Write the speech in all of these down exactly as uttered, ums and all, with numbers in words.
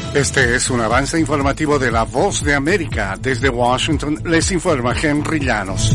Este es un avance informativo de La Voz de América. Desde Washington les informa Henry Llanos.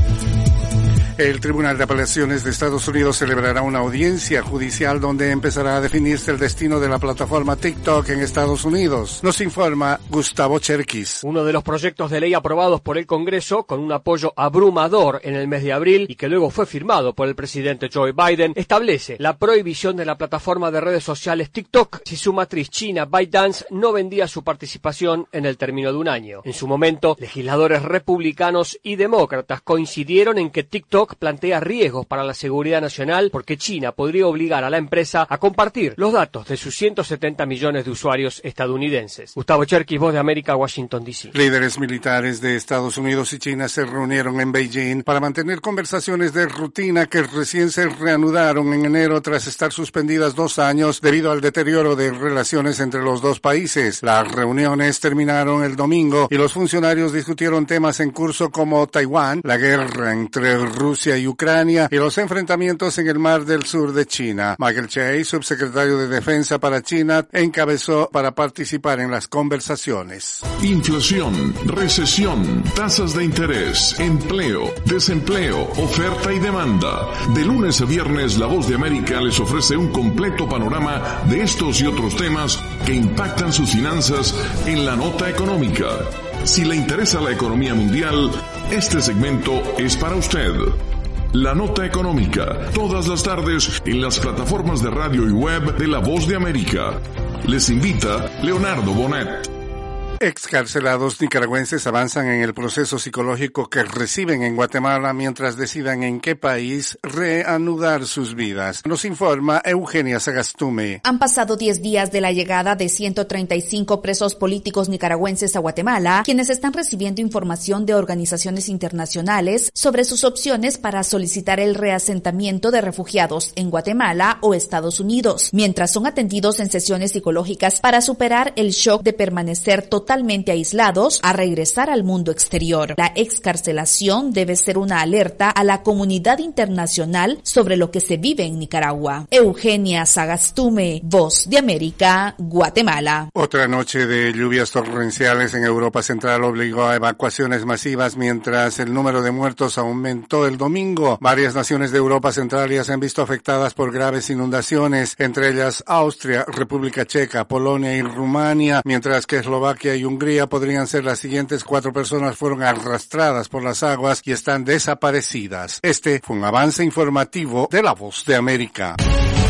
El Tribunal de Apelaciones de Estados Unidos celebrará una audiencia judicial donde empezará a definirse el destino de la plataforma TikTok en Estados Unidos. Nos informa Gustavo Cherkis. Uno de los proyectos de ley aprobados por el Congreso con un apoyo abrumador en el mes de abril y que luego fue firmado por el presidente Joe Biden establece la prohibición de la plataforma de redes sociales TikTok si su matriz china ByteDance no vendía su participación en el término de un año. En su momento, legisladores republicanos y demócratas coincidieron en que TikTok plantea riesgos para la seguridad nacional porque China podría obligar a la empresa a compartir los datos de sus ciento setenta millones de usuarios estadounidenses. Gustavo Cherkis, Voz de América, Washington, D C. Líderes militares de Estados Unidos y China se reunieron en Beijing para mantener conversaciones de rutina que recién se reanudaron en enero tras estar suspendidas dos años debido al deterioro de relaciones entre los dos países. Las reuniones terminaron el domingo y los funcionarios discutieron temas en curso como Taiwán, la guerra entre Rusia Rusia y Ucrania y los enfrentamientos en el mar del sur de China. Michael Chase, subsecretario de Defensa para China, encabezó para participar en las conversaciones. Inflación, recesión, tasas de interés, empleo, desempleo, oferta y demanda. De lunes a viernes, La Voz de América les ofrece un completo panorama de estos y otros temas que impactan sus finanzas en la nota económica. Si le interesa la economía mundial, este segmento es para usted. La nota económica, todas las tardes en las plataformas de radio y web de La Voz de América. Les invita Leonardo Bonet. Excarcelados nicaragüenses avanzan en el proceso psicológico que reciben en Guatemala mientras decidan en qué país reanudar sus vidas. Nos informa Eugenia Sagastume. Han pasado diez días de la llegada de ciento treinta y cinco presos políticos nicaragüenses a Guatemala, quienes están recibiendo información de organizaciones internacionales sobre sus opciones para solicitar el reasentamiento de refugiados en Guatemala o Estados Unidos, mientras son atendidos en sesiones psicológicas para superar el shock de permanecer totalmente totalmente aislados a regresar al mundo exterior. La excarcelación debe ser una alerta a la comunidad internacional sobre lo que se vive en Nicaragua. Eugenia Sagastume, Voz de América, Guatemala. Otra noche de lluvias torrenciales en Europa Central obligó a evacuaciones masivas mientras el número de muertos aumentó el domingo. Varias naciones de Europa Central ya se han visto afectadas por graves inundaciones, entre ellas Austria, República Checa, Polonia y Rumania, mientras que Eslovaquia y Hungría podrían ser las siguientes cuatro personas fueron arrastradas por las aguas y están desaparecidas. Este fue un avance informativo de La Voz de América.